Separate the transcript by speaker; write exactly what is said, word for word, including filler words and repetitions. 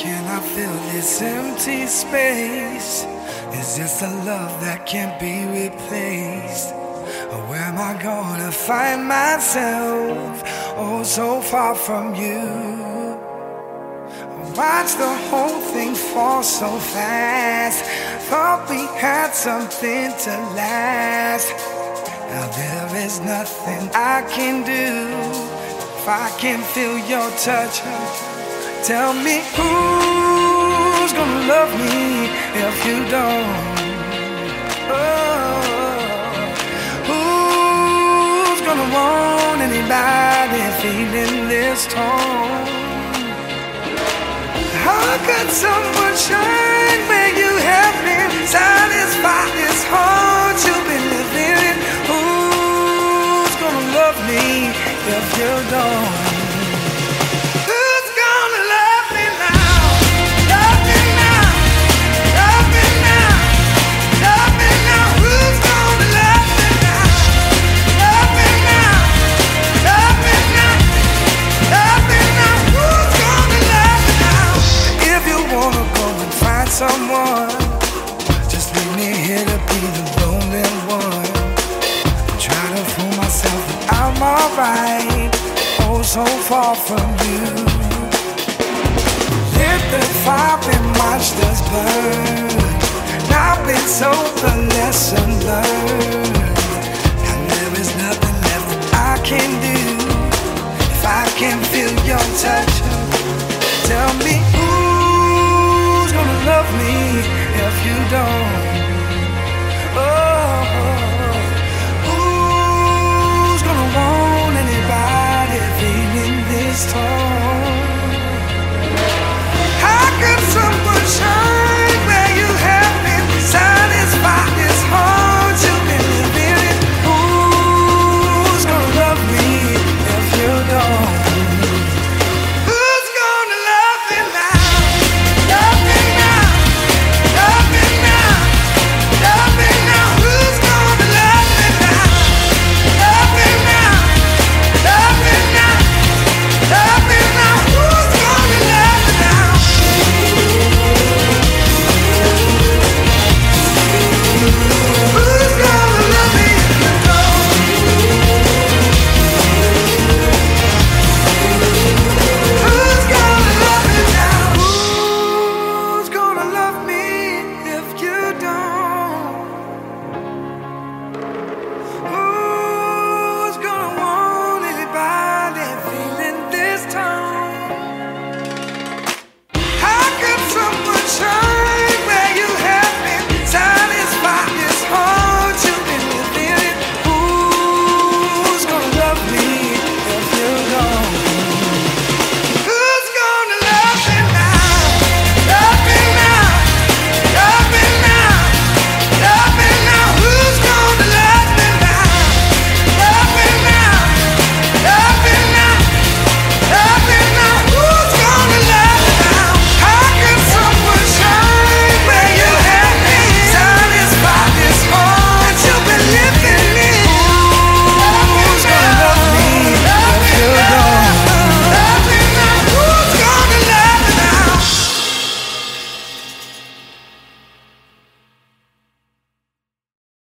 Speaker 1: Can I fill this empty space? Is this a love that can't be replaced? Or where am I gonna find myself? Oh, so far from you. Watch the whole thing fall so fast. Thought we had something to last. Now there is nothing I can do. If I can feel your touch, tell me who's gonna love me if you don't? Oh, who's gonna want anybody feeling this tone? How could someone shine where you have been? Satisfy this heart you've been living in. Who's gonna love me if you don't? Someone, just leave me here to be the lonely one. I'm trying to fool myself that I'm alright. Oh, so far from you. Lit the fire and watched us burn. Now it's over, lesson learned. Now there is nothing left that I can do. If I can feel your touch, tell me who love me if you don't. Oh, who's gonna want anybody feeling this tall?